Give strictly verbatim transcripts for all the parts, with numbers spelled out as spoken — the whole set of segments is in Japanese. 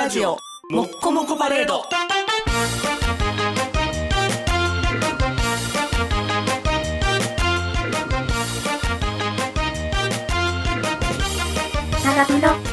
ラジオもっこもこパレード。 長風呂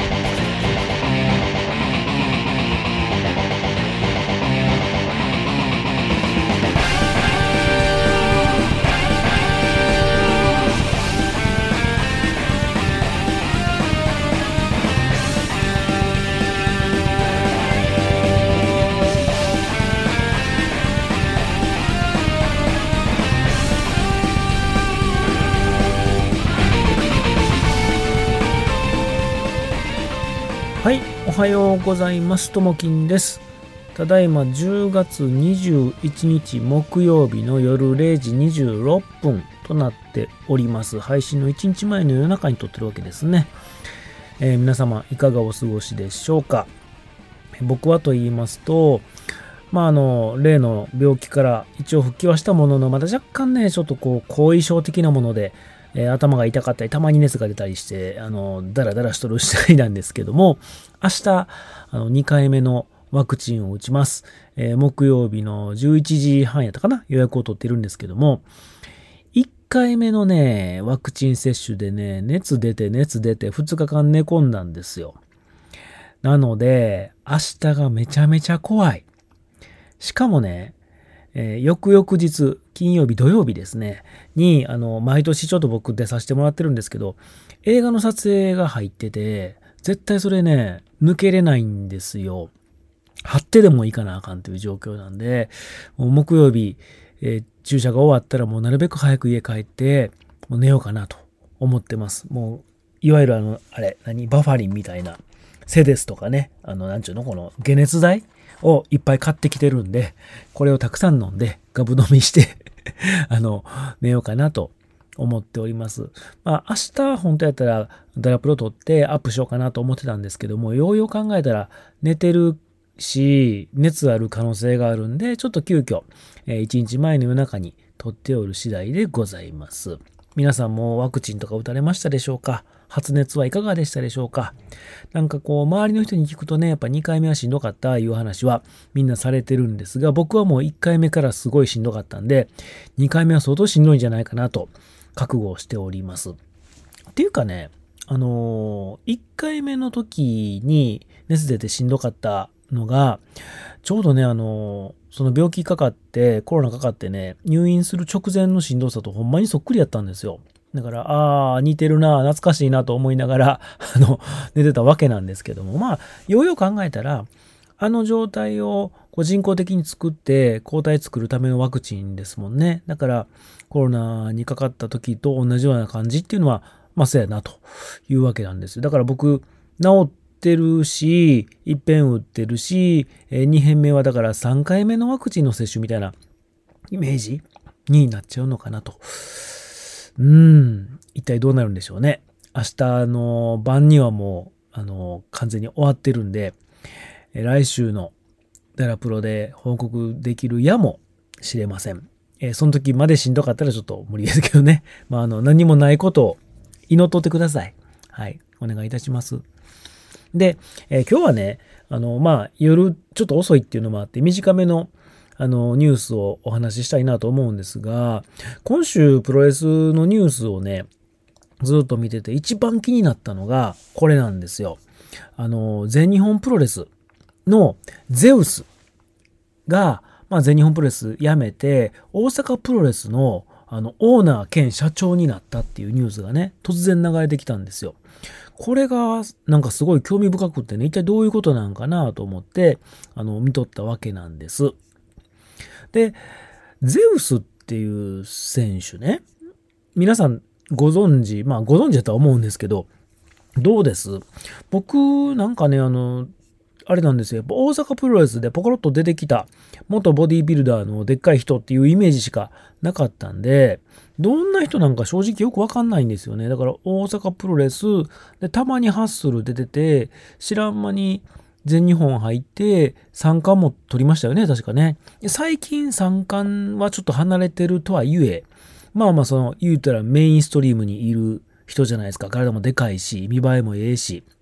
はい、おはようございます。ともきんです。ただいまじゅうがつにじゅういちにち木曜日の夜れいじにじゅうろっぷんとなっております。配信のいちにちまえの夜中に撮ってるわけですね。えー、皆様いかがお過ごしでしょうか。僕はと言いますと、まああの例の病気から一応復帰はしたものの、まだ若干ねちょっとこう後遺症的なもので、えー、頭が痛かったり、たまに熱が出たりして、あの、だらだらしとる次第なんですけども、明日、あの、にかいめのワクチンを打ちます。えー、木曜日のじゅういちじはんやったかな、予約を取ってるんですけども、いっかいめのね、ワクチン接種でね、熱出て熱出てふつかかん寝込んだんですよ。なので、明日がめちゃめちゃ怖い。しかもね、えー、翌々日、金曜日、土曜日ですね、に、あの、毎年ちょっと僕出させてもらってるんですけど、映画の撮影が入ってて、絶対それね、抜けれないんですよ。張ってでも行かなあかんという状況なんで、もう木曜日、えー、注射が終わったらもうなるべく早く家帰って、もう寝ようかなと思ってます。もう、いわゆるあの、あれ、何、バファリンみたいな、セデスとかね、あの、なんちゅうの、この解熱剤をいっぱい買ってきてるんで、これをたくさん飲んで、ガブ飲みして、あの、寝ようかなと思っております。まあ、明日、本当やったら、ダラプロ撮ってアップしようかなと思ってたんですけども、ようよう考えたら、寝てるし、熱ある可能性があるんで、ちょっと急遽、えー、いちにちまえの夜中に撮っておる次第でございます。皆さんもワクチンとか打たれましたでしょうか？発熱はいかがでしたでしょうか？なんかこう周りの人に聞くとね、やっぱにかいめはしんどかったいう話はみんなされてるんですが、僕はもういっかいめからすごいしんどかったんで、にかいめは相当しんどいんじゃないかなと覚悟をしております。っていうかね、あのー、いっかいめの時に熱出てしんどかったのが、ちょうどね、あのー、その病気かかって、コロナかかってね、入院する直前のしんどさとほんまにそっくりやったんですよ。だから、ああ、似てるな、懐かしいなと思いながら、あの、寝てたわけなんですけども、まあ、ようよう考えたら、あの状態をこう人工的に作って抗体作るためのワクチンですもんね。だから、コロナにかかった時と同じような感じっていうのは、まあ、そうやなというわけなんですよ。だから僕、治ってるし、いっぺん打ってるし、にへんめはだからさんかいめのワクチンの接種みたいなイメージになっちゃうのかなと。うーん、一体どうなるんでしょうね。明日の晩にはもう、あの、完全に終わってるんで、来週のダラプロで報告できるやもしれません。えー、その時までしんどかったらちょっと無理ですけどね。まあ、あの、何もないことを祈っとってください。はい、お願いいたします。で、えー、今日はね、あの、まあ、夜ちょっと遅いっていうのもあって、短めのあのニュースをお話ししたいなと思うんですが、今週プロレスのニュースをねずっと見てて一番気になったのがこれなんですよ。あの全日本プロレスのゼウスが、まあ、全日本プロレス辞めて大阪プロレスのあのオーナー兼社長になったっていうニュースがね突然流れてきたんですよ。これがなんかすごい興味深くってね、一体どういうことなんかなと思ってあの見とったわけなんです。で、ゼウスっていう選手ね、皆さんご存知、まあご存知だとは思うんですけど、どうです？僕なんかね、あの、あれなんですよ。やっぱ大阪プロレスでポコロッと出てきた元ボディービルダーのでっかい人っていうイメージしかなかったんで、どんな人なんか正直よくわかんないんですよね。だから大阪プロレスでたまにハッスル出てて、知らん間に全日本入って三冠も取りましたよね、確かね。最近三冠はちょっと離れてるとはいえ、まあまあその言うたらメインストリームにいる人じゃないですか。体もでかいし、見栄えもええし、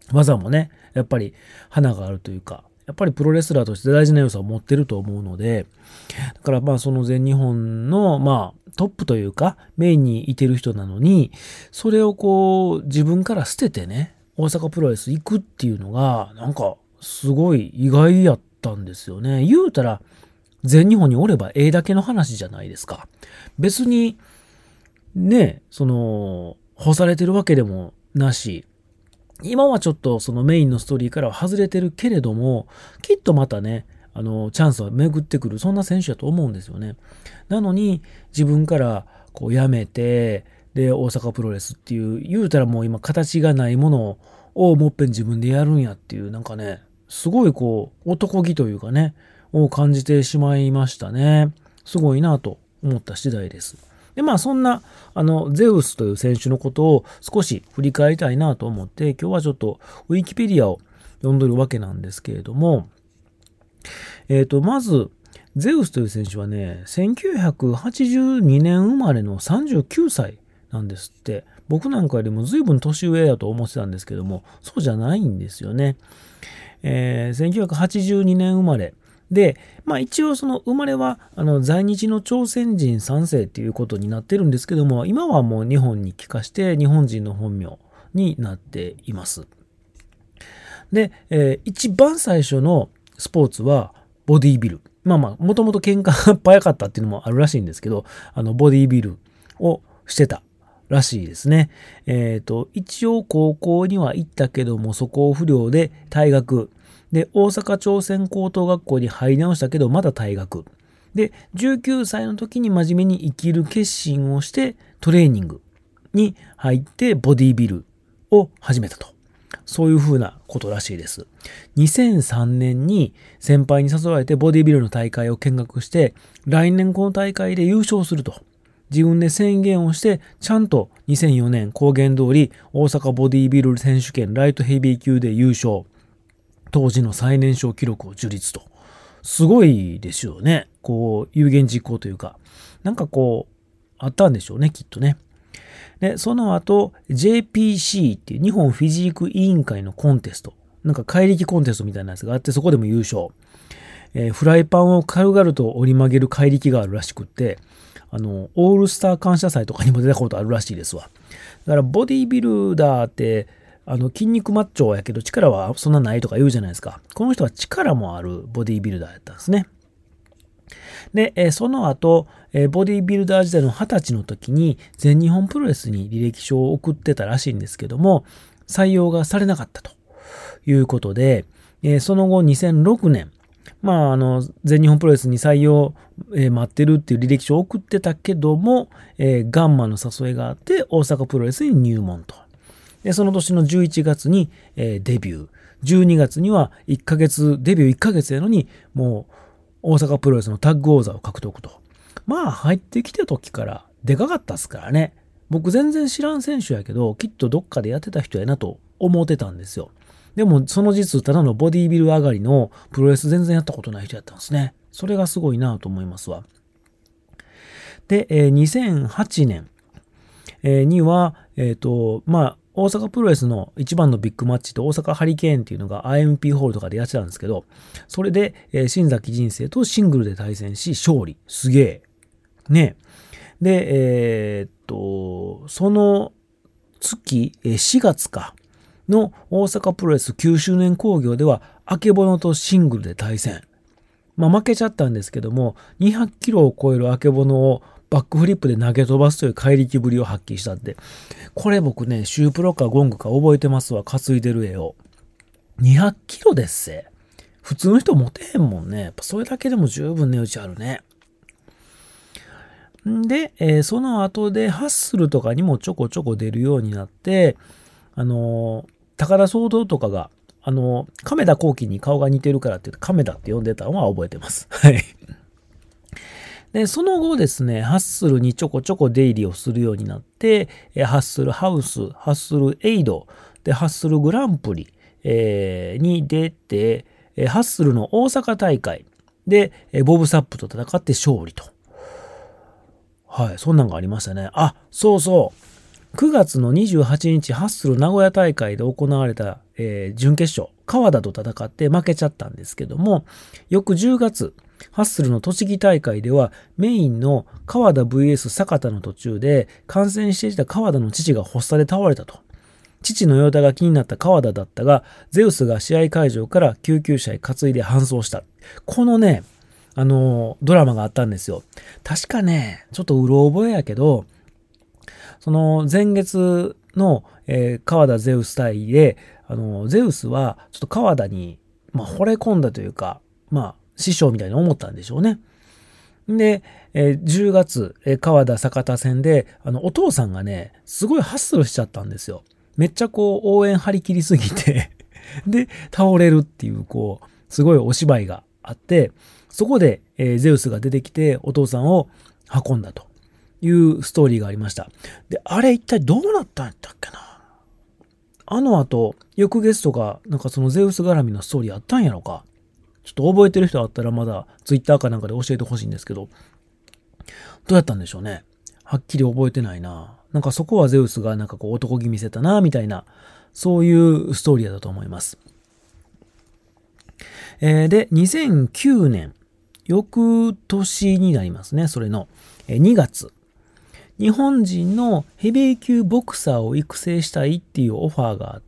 技もね、やっぱり花があるというか、やっぱりプロレスラーとして大事な要素を持ってると思うので、だからまあその全日本のまあトップというかメインにいてる人なのに、それをこう自分から捨ててね、大阪プロレス行くっていうのがなんかすごい意外やったんですよね。言うたら全日本におればええだけの話じゃないですか。別にね、その干されてるわけでもなし、今はちょっとそのメインのストーリーからは外れてるけれども、きっとまたね、あの、チャンスは巡ってくる、そんな選手だと思うんですよね。なのに、自分からこう辞めて、で、大阪プロレスっていう、言うたらもう今形がないものをもっぺん自分でやるんやっていう、なんかね、すごいこう、男気というかね、を感じてしまいましたね。すごいなと思った次第です。で、まあそんな、あの、ゼウスという選手のことを少し振り返りたいなと思って、今日はちょっとウィキペディアを読んでるわけなんですけれども、えっと、まず、ゼウスという選手はね、せんきゅうひゃくはちじゅうにねん生まれのさんじゅうきゅうさいなんですって。僕なんかよりも随分年上やと思ってたんですけども、そうじゃないんですよね。えー、せんきゅうひゃくはちじゅうにねん生まれ。で、まあ一応その生まれはあの在日の朝鮮人さんせいっていうことになってるんですけども、今はもう日本に帰化して日本人の本名になっています。で、えー、一番最初のスポーツはボディービル。まあまあ、もともと喧嘩が早かったっていうのもあるらしいんですけど、あの、ボディービルをしてたらしいですね。えっと、一応高校には行ったけども、素行不良で退学。で、大阪朝鮮高等学校に入り直したけど、まだ退学。で、じゅうきゅうさいの時に真面目に生きる決心をして、トレーニングに入ってボディービルを始めたと。そういう風なことらしいです。にせんさんねんに先輩に誘われてボディビルの大会を見学して、来年この大会で優勝すると。自分で宣言をして、ちゃんとにせんよねん公言通り大阪ボディビル選手権ライトヘビー級で優勝。当時の最年少記録を樹立と。すごいですよね。こう、有言実行というか。なんかこう、あったんでしょうね、きっとね。で、その後、ジェイピーシー っていう日本フィジーク委員会のコンテスト。なんか怪力コンテストみたいなやつがあって、そこでも優勝。えー、フライパンを軽々と折り曲げる怪力があるらしくって、あの、オールスター感謝祭とかにも出たことあるらしいですわ。だからボディービルダーって、あの、筋肉マッチョやけど力はそんなないとか言うじゃないですか。この人は力もあるボディービルダーやったんですね。で、えー、その後、えー、ボディービルダー時代のはたちの時に全日本プロレスに履歴書を送ってたらしいんですけども、採用がされなかったということで、えー、その後にせんろくねん、まあ、あの、全日本プロレスに採用、えー、待ってるっていう履歴書を送ってたけども、えー、ガンマの誘いがあって大阪プロレスに入門と。で、その年のじゅういちがつに、えー、デビュー。じゅうにがつにはいっかげつ、デビューいっかげつやのに、もう、大阪プロレスのタッグ王座を獲得と。まあ入ってきた時からでかかったっすからね。僕全然知らん選手やけど、きっとどっかでやってた人やなと思ってたんですよ。でもその実ただのボディービル上がりのプロレス全然やったことない人やったんですね。それがすごいなと思いますわ。で、えー、にせんはちねん、えー、には、えっと、まあ、大阪プロレスの一番のビッグマッチと大阪ハリケーンっていうのが アイエムピー ホールとかでやってたんですけど、それで、えー、新崎人生とシングルで対戦し勝利。すげえ。ね。で、えー、っと、その月、しがつかの大阪プロレスきゅうしゅうねん興行では、あけぼのとシングルで対戦。まあ負けちゃったんですけども、にひゃくキロを超えるあけぼのをバックフリップで投げ飛ばすという怪力ぶりを発揮したって。これ僕ね、シュープロかゴングか覚えてますわ。担いでる絵を。にひゃくキロですせ。普通の人持てへんもんね。やっぱそれだけでも十分値打ちあるね。んで、えー、その後でハッスルとかにもちょこちょこ出るようになって、あのー、高田総統とかが、あのー、亀田光輝に顔が似てるからって言って亀田って呼んでたのは覚えてます。はい。で、その後ですね、ハッスルにちょこちょこ出入りをするようになって、ハッスルハウス、ハッスルエイド、で、ハッスルグランプリ、えー、に出て、ハッスルの大阪大会で、ボブサップと戦って勝利と。はい、そんなんがありましたね。あ、そうそう。 くがつのにじゅうはちにちハッスル名古屋大会で行われた、えー準決勝、川田と戦って負けちゃったんですけども、翌じゅうがつ、ハッスルの栃木大会ではメインの川田 ブイエス 坂田の途中で観戦していた川田の父が発作で倒れたと。父の容体が気になった川田だったが、ゼウスが試合会場から救急車へ担いで搬送した。このね、あの、ドラマがあったんですよ。確かね、ちょっとうろ覚えやけど、その前月の、えー川田ゼウス対で、あの、ゼウスはちょっと川田に、まあ、惚れ込んだというか、まあ、師匠みたいに思ったんでしょうね。で、えーじゅうがつ、えー川田坂田戦で、あの、お父さんがね、すごいハッスルしちゃったんですよ。めっちゃこう、応援張り切りすぎてで、倒れるっていう、こう、すごいお芝居があって、そこで、えーゼウスが出てきて、お父さんを運んだというストーリーがありました。で、あれ一体どうなったんやったっけな。あの後、翌月とか、なんかそのゼウス絡みのストーリーあったんやろか。ちょっと覚えてる人あったらまだツイッターかなんかで教えてほしいんですけど、どうやったんでしょうね。はっきり覚えてないな。なんかそこはゼウスがなんかこう男気見せたな、みたいな、そういうストーリーだと思います。えーで、にせんきゅうねん、翌年になりますね、それのえーにがつ。日本人のヘビー級ボクサーを育成したいっていうオファーがあって、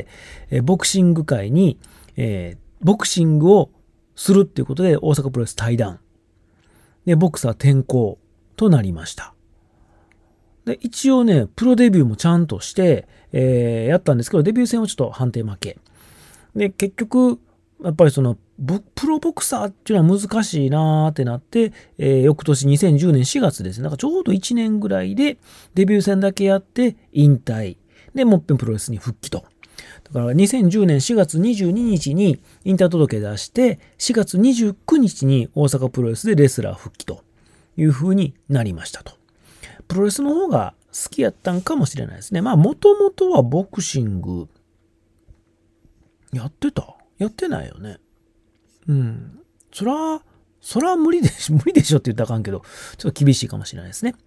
えーボクシング界に、えーボクシングをするっていうことで大阪プロレス退団。で、ボクサー転向となりました。で、一応ね、プロデビューもちゃんとして、えーやったんですけど、デビュー戦はちょっと判定負け。で、結局、やっぱりその、ボプロボクサーっていうのは難しいなーってなって、えー翌年にせんじゅうねんしがつですね。なんかちょうどいちねんぐらいで、デビュー戦だけやって引退。で、もっぺんプロレスに復帰と。だからにせんじゅうねんしがつにじゅうににちに引退届出して、しがつにじゅうくにちに大阪プロレスでレスラー復帰という風になりましたと。プロレスの方が好きやったんかもしれないですね。まあ、もともとはボクシング、やってたやってないよね。うん。そら、そら無理でしょ、無理でしょって言ったらあかんけど、ちょっと厳しいかもしれないですね。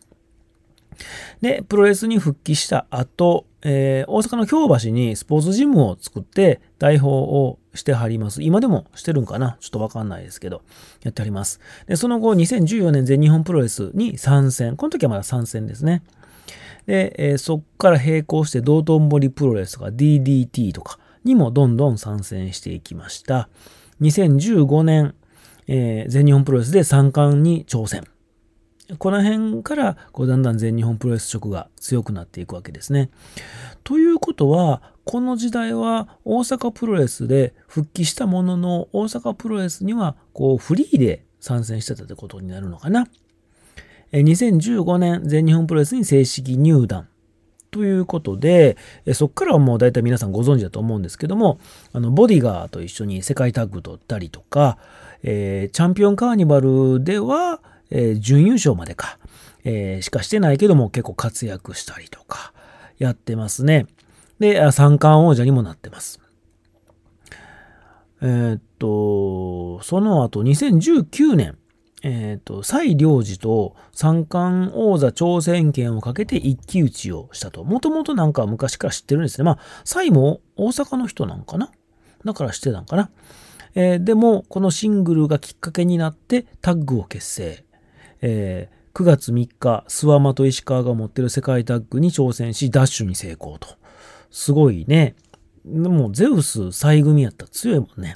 で、プロレスに復帰した後、えー大阪の京橋にスポーツジムを作って代表をしてはります。今でもしてるんかなちょっとわかんないですけど、やってはります。で、その後、にせんじゅうよねん全日本プロレスに参戦。この時はまだ参戦ですね。で、えーそっから並行して道頓堀プロレスとか ディーディーティー とかにもどんどん参戦していきました。にせんじゅうごねん、えー全日本プロレスでさん冠に挑戦。この辺からこうだんだん全日本プロレス色が強くなっていくわけですね。ということは、この時代は大阪プロレスで復帰したものの、大阪プロレスにはこうフリーで参戦してたってことになるのかな。にせんじゅうごねん全日本プロレスに正式入団ということで、そこからはもう大体皆さんご存知だと思うんですけども、あのボディガーと一緒に世界タッグ取ったりとか、えーチャンピオンカーニバルでは、えー準優勝までか、えーしかしてないけども結構活躍したりとかやってますね。で、あ三冠王者にもなってます。えーっと、その後にせんじゅうきゅうねん、えーっと、蔡良治と三冠王座挑戦権をかけて一騎打ちをしたと。もともとなんか昔から知ってるんですね。まあ、蔡も大阪の人なんかなだから知ってたんかな。えーでも、このシングルがきっかけになってタッグを結成。えーくがつみっか、諏訪間と石川が持ってる世界タッグに挑戦し、ダッシュに成功と。すごいね。でも、ゼウス再組やったら強いもんね。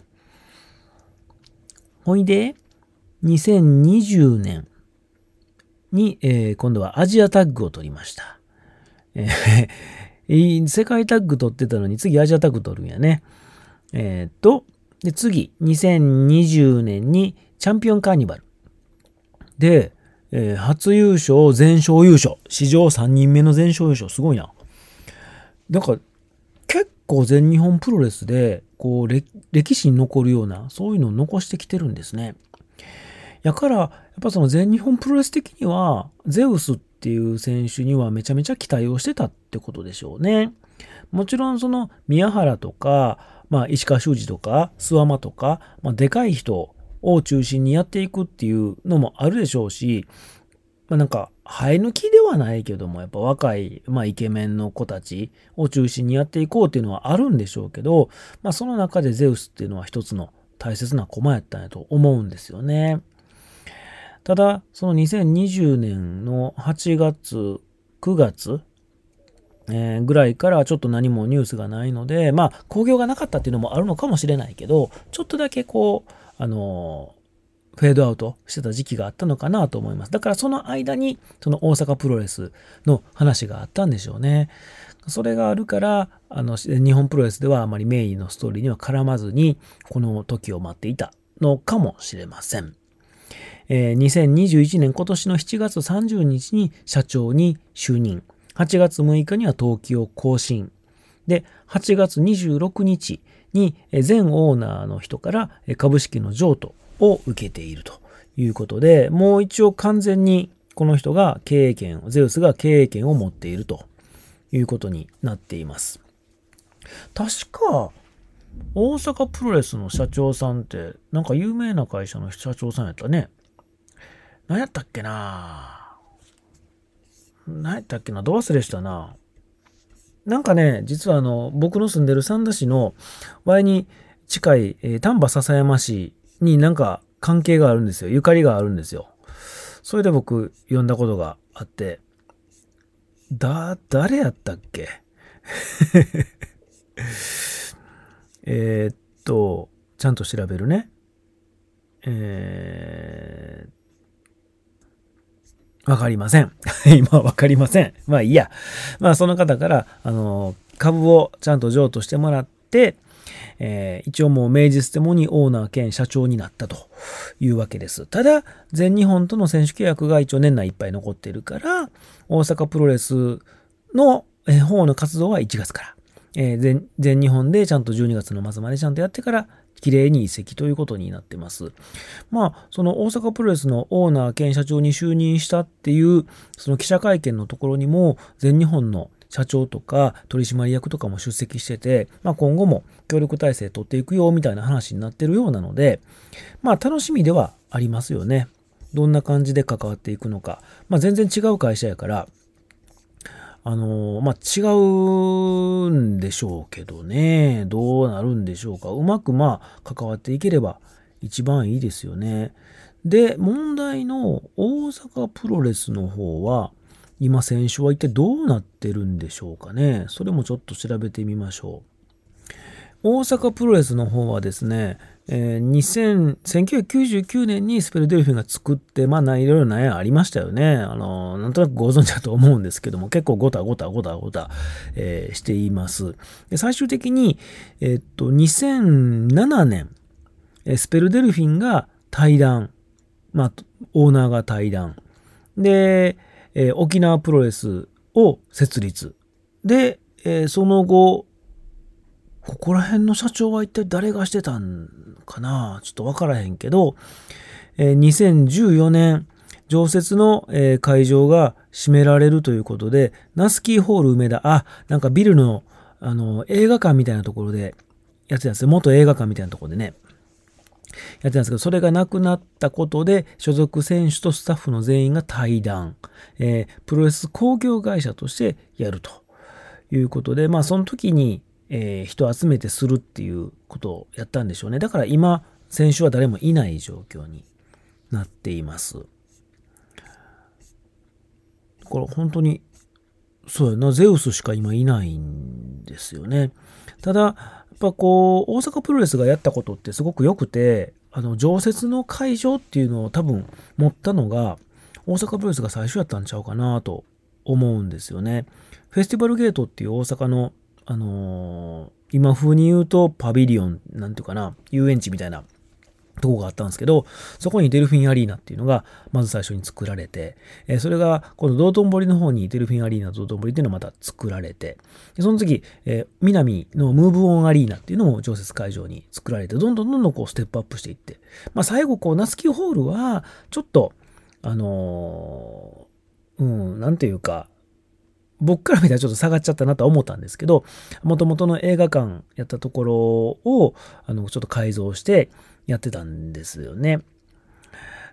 ほいで、にせんにじゅうねんに、えー今度はアジアタッグを取りました。えー世界タッグ取ってたのに次アジアタッグ取るんやね。えーっと、で、次、にせんにじゅうねんにチャンピオンカーニバル。で、えー初優勝、全勝優勝。史上さんにんめの全勝優勝。すごいな。なんか、結構全日本プロレスで、こう、歴歴史に残るような、そういうのを残してきてるんですね。やから、やっぱその全日本プロレス的には、ゼウスっていう選手にはめちゃめちゃ期待をしてたってことでしょうね。もちろんその宮原とか、まあ石川修司とか、諏訪間とか、まあでかい人を中心にやっていくっていうのもあるでしょうし、 まあなんか、生え抜きではないけども、やっぱ若い、まあイケメンの子たちを中心にやっていこうっていうのはあるんでしょうけど、まあその中でゼウスっていうのは一つの大切な駒やったんやと思うんですよね。ただ、そのにせんにじゅうねんのはちがつ、くがつ、えーぐらいからちょっと何もニュースがないので、まあ、興行がなかったっていうのもあるのかもしれないけど、ちょっとだけこう、あのーフェードアウトしてた時期があったのかなと思います。だからその間に、その大阪プロレスの話があったんでしょうね。それがあるから、あの、日本プロレスではあまりメインのストーリーには絡まずに、この時を待っていたのかもしれません。えーにせんにじゅういちねん今年のしちがつさんじゅうにちに社長に就任。はちがつむいかには登記を更新。で、はちがつにじゅうろくにちに前オーナーの人から株式の譲渡を受けているということで、もう一応完全にこの人が経営権、ゼウスが経営権を持っているということになっています。確か、大阪プロレスの社長さんって、なんか有名な会社の社長さんやったね。何やったっけな何やったっけなど忘れしたな。なんかね、実はあの、僕の住んでる三田市の割に近い、えー丹波篠山市になんか関係があるんですよ。ゆかりがあるんですよ。それで僕読んだことがあって、だ、誰やったっけえーっと、ちゃんと調べるね。えー、わかりません。今わかりません。まあいいや。まあその方から、あの、株をちゃんと譲渡してもらって、えー一応もう明治ステモにオーナー兼社長になったというわけです。ただ、全日本との選手契約が一応年内いっぱい残っているから、大阪プロレスのえー方の活動はいちがつから、えー全、全日本でちゃんとじゅうにがつの末までちゃんとやってから、綺麗に移籍ということになってます。まあ、その大阪プロレスのオーナー兼社長に就任したっていう、その記者会見のところにも、全日本の社長とか取締役とかも出席してて、まあ今後も協力体制取っていくよみたいな話になってるようなので、まあ楽しみではありますよね。どんな感じで関わっていくのか。まあ全然違う会社やから、あのーまあ違うんでしょうけどね。どうなるんでしょうか。うまくまあ関わっていければ一番いいですよね。で、問題の大阪プロレスの方は、今選手は一体どうなってるんでしょうかね。それもちょっと調べてみましょう。大阪プロレスの方はですね、えー、にせん、せんきゅうひゃくきゅうじゅうきゅうねんにスペルデルフィンが作って、まあ、ないろいろなやありましたよね。あの、なんとなくご存知だと思うんですけども、結構ごたごたごたごた、えーしています。で最終的に、えーっと、にせんななねん、えースペルデルフィンが退団。まあ、オーナーが退団。で、えー沖縄プロレスを設立。で、えーその後、ここら辺の社長は一体誰がしてたんかなちょっとわからへんけど、えーにせんじゅうよねん、常設の、えー会場が閉められるということで、ナスキーホール梅田、あ、なんかビルの、あの、映画館みたいなところでやってたんですよ。元映画館みたいなところでね。やってたんですけど、それがなくなったことで、所属選手とスタッフの全員が退団、えープロレス興行会社としてやるということで、まあその時に、えー人を集めてするっていうことをやったんでしょうね。だから今、選手は誰もいない状況になっています。これ本当に、そうやな、ゼウスしか今いないんですよね。ただ、やっぱこう、大阪プロレスがやったことってすごく良くて、あの、常設の会場っていうのを多分持ったのが、大阪プロレスが最初やったんちゃうかなと思うんですよね。フェスティバルゲートっていう大阪の、あのー今風に言うとパビリオン、なんていうかな、遊園地みたいなとこがあったんですけど、そこにデルフィンアリーナっていうのがまず最初に作られて、えーそれが今度道頓堀の方にデルフィンアリーナ、道頓堀っていうのがまた作られて、でその次、えー南のムーブオンアリーナっていうのも常設会場に作られて、どんどんどんどんこうステップアップしていって、まあ最後こうナスキーホールはちょっと、あのーうん、なんていうか、僕から見たらちょっと下がっちゃったなとは思ったんですけど、元々の映画館やったところを、あの、ちょっと改造してやってたんですよね。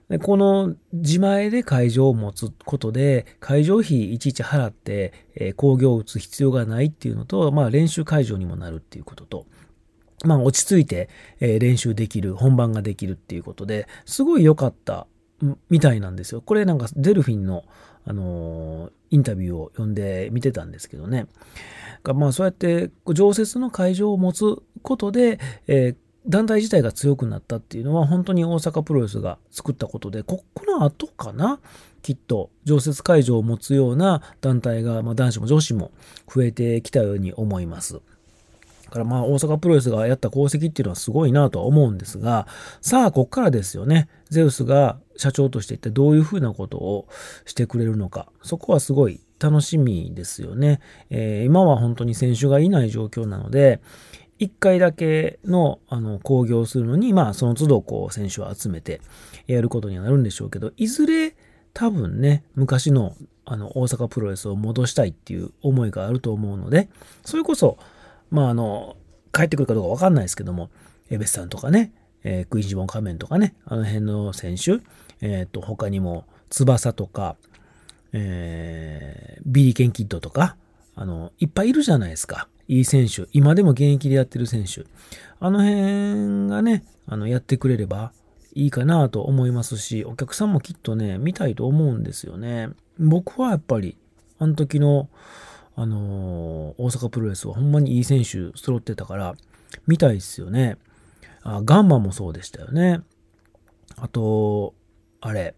でこの自前で会場を持つことで、会場費いちいち払って、えー、興行を打つ必要がないっていうのと、まあ練習会場にもなるっていうことと、まあ落ち着いて、えー、練習できる、本番ができるっていうことで、すごい良かったみたいなんですよ。これなんかデルフィンの、あのー、インタビューを読んで見てたんですけどね。まあそうやって常設の会場を持つことで、えー団体自体が強くなったっていうのは本当に大阪プロレスが作ったことで、ここの後かな、きっと常設会場を持つような団体が、まあ、男子も女子も増えてきたように思います。だからまあ大阪プロレスがやった功績っていうのはすごいなとは思うんですが、さあこっからですよね。ゼウスが社長として一体どういうふうなことをしてくれるのか、そこはすごい楽しみですよね。えー、今は本当に選手がいない状況なので、一回だけの、あの、興行するのに、まあ、その都度、こう、選手を集めてやることにはなるんでしょうけど、いずれ、多分ね、昔の、あの、大阪プロレスを戻したいっていう思いがあると思うので、それこそ、まあ、あの、帰ってくるかどうかわかんないですけども、エベスさんとかね、えー、クイーンジボン仮面とかね、あの辺の選手、えっと、他にも、翼とか、えー、ビリケンキッドとか、あの、いっぱいいるじゃないですか。いい選手。今でも現役でやってる選手。あの辺がね、あの、やってくれればいいかなと思いますし、お客さんもきっとね、見たいと思うんですよね。僕はやっぱり、あの時の、あのー、大阪プロレスはほんまにいい選手揃ってたから、見たいですよね。あ、ガンマもそうでしたよね。あと、あれ、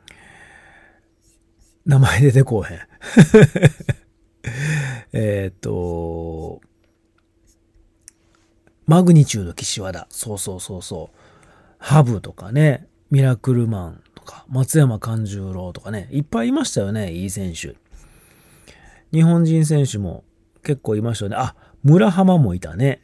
名前出てこうへん。えっと、マグニチュード岸和田。そうそうそうそう。ハブとかね、ミラクルマンとか、松山勘十郎とかね、いっぱいいましたよね、いい選手。日本人選手も結構いましたよね。あ、村浜もいたね。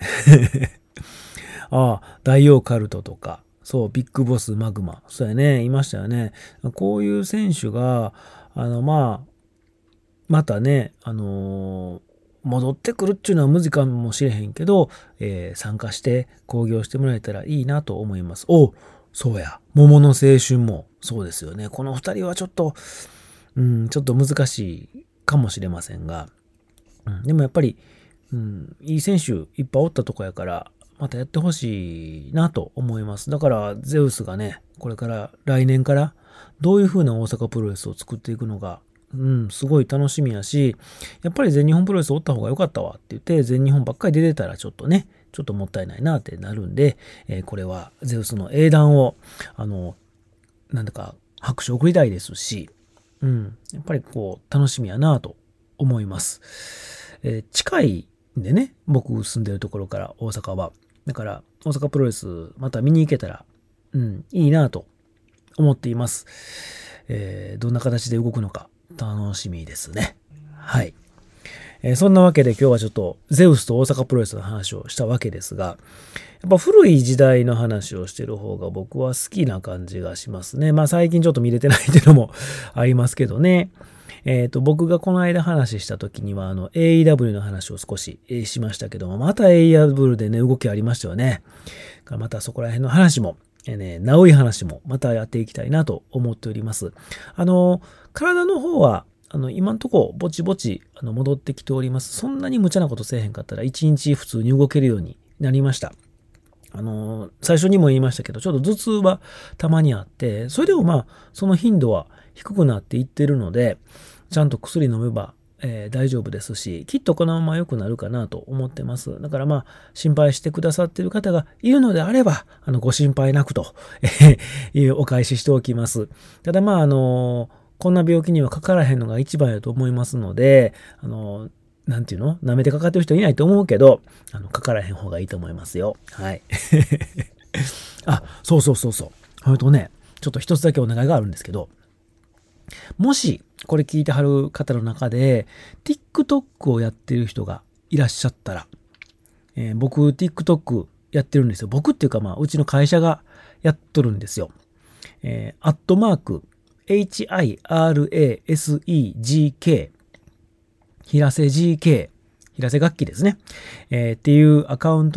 ああ、大王カルトとか、そう、ビッグボスマグマ。そうやね、いましたよね。こういう選手が、あの、まあ、またね、あのー、戻ってくるっていうのは難しいかもしれへんけど、えー、参加して興行してもらえたらいいなと思います。お、そうや。桃の青春もそうですよね。この二人はちょっと、うん、ちょっと難しいかもしれませんが、うん、でもやっぱり、うん、いい選手いっぱいおったとこやから、またやってほしいなと思います。だから、ゼウスがね、これから来年からどういう風な大阪プロレスを作っていくのか、うん、すごい楽しみやし、やっぱり全日本プロレスおった方が良かったわって言って、全日本ばっかり出てたらちょっとね、ちょっともったいないなってなるんで、えー、これはゼウスの英断を、あの、なんだか拍手を送りたいですし、うん、やっぱりこう、楽しみやなと思います。えー、近いんでね、僕住んでるところから大阪は。だから、大阪プロレスまた見に行けたら、うん、いいなと思っています。えー、どんな形で動くのか楽しみですね。はい。えー、そんなわけで今日はちょっとゼウスと大阪プロレスの話をしたわけですが、やっぱ古い時代の話をしてる方が僕は好きな感じがしますね。まあ最近ちょっと見れてないっていうのもありますけどね。えっと、僕がこの間話した時にはあの エーイーダブリュー の話を少ししましたけども、また エーイーダブリュー でね、動きありましたよね。またそこら辺の話も、えーね、直い話もまたやっていきたいなと思っております。あの、体の方はあの、今んとこぼちぼちあの戻ってきております。そんなに無茶なことせえへんかったら一日普通に動けるようになりました。あの、最初にも言いましたけど、ちょっと頭痛はたまにあって、それでもまあ、その頻度は低くなっていってるので、ちゃんと薬飲めば、えー、大丈夫ですし、きっとこのまま良くなるかなと思ってます。だからまあ、心配してくださっている方がいるのであれば、あの、ご心配なくと、えー、いうお返ししておきます。ただまあ、あのー、こんな病気にはかからへんのが一番やと思いますので、あの、なんていうの？舐めてかかってる人いないと思うけど、あの、かからへん方がいいと思いますよ。はい。あ、そうそうそうそう。ほんとね、ちょっと一つだけお願いがあるんですけど、もし、これ聞いてはる方の中で、TikTok をやってる人がいらっしゃったら、えー、僕、TikTok やってるんですよ。僕っていうか、まあ、うちの会社がやっとるんですよ。えー、アットマーク、エイチアイアールエーエスイージーケー 平瀬 ジーケー 平瀬楽器ですね、えー、っていうアカウントで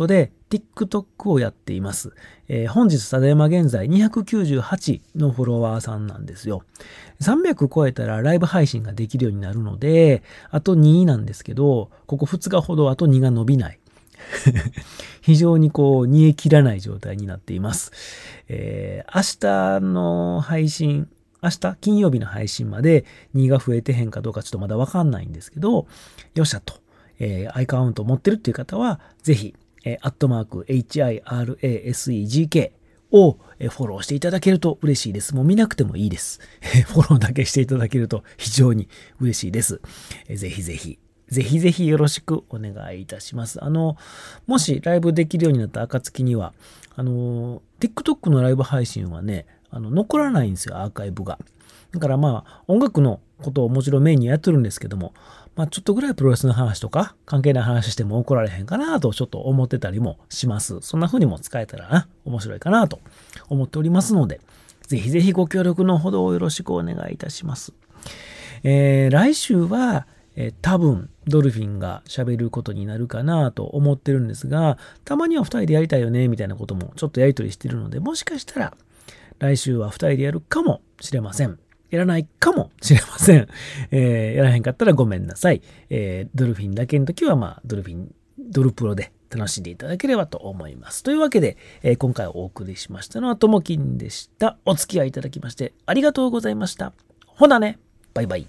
TikTok をやっています。えー、本日ただいま現在にひゃくきゅうじゅうはちのフォロワーさんなんですよ。さんびゃく超えたらライブ配信ができるようになるので、あとになんですけど、ここふつかほどあとにが伸びない。非常にこう煮え切らない状態になっています。えー、明日の配信、明日金曜日の配信までにが増えてへんかどうかちょっとまだわかんないんですけど、よっしゃと、えー、アイカウントを持ってるっていう方はぜひ、えー、アットマーク エイチアイアールエーエスイージーケー をフォローしていただけると嬉しいです。もう見なくてもいいです。フォローだけしていただけると非常に嬉しいです。えー、ぜひぜひ。ぜひぜひよろしくお願いいたします。あの、もしライブできるようになった暁には、あの、TikTok のライブ配信はね、あの、残らないんですよ、アーカイブが。だからまあ、音楽のことをもちろんメインにやってるんですけども、まあ、ちょっとぐらいプロレスの話とか、関係ない話しても怒られへんかなとちょっと思ってたりもします。そんな風にも使えたらな、面白いかなと思っておりますので、ぜひぜひご協力のほどをよろしくお願いいたします。えー、来週は、えー、多分ドルフィンが喋ることになるかなと思ってるんですが、たまにはふたりでやりたいよねみたいなこともちょっとやりとりしてるので、もしかしたら来週はふたりでやるかもしれません。やらないかもしれません。えー、やらへんかったらごめんなさい。えー、ドルフィンだけの時はまあドルフィンドルプロで楽しんでいただければと思います。というわけで、えー、今回お送りしましたのはともきんでした。お付き合いいただきましてありがとうございました。ほなね、バイバイ。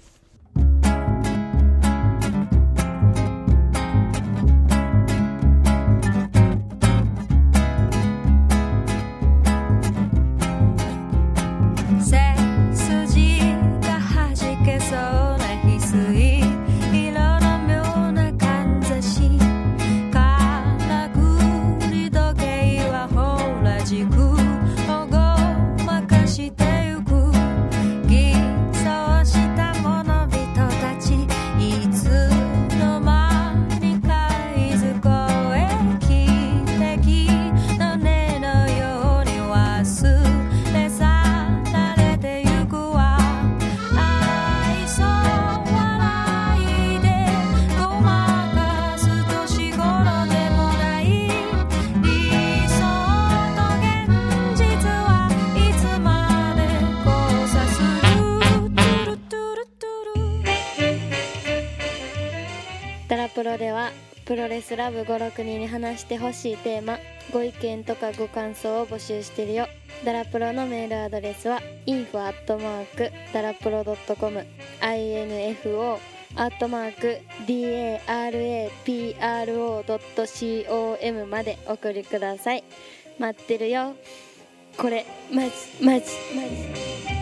ダラプロではプロレスラブご、ろくにんに話してほしいテーマ、ご意見とかご感想を募集してるよ。ダラプロのメールアドレスは インフォ アットマーク ダラプロ ドットコム インフォ アットマーク ダラプロ ドットコム までお送りください。待ってるよ。これマジマジマジ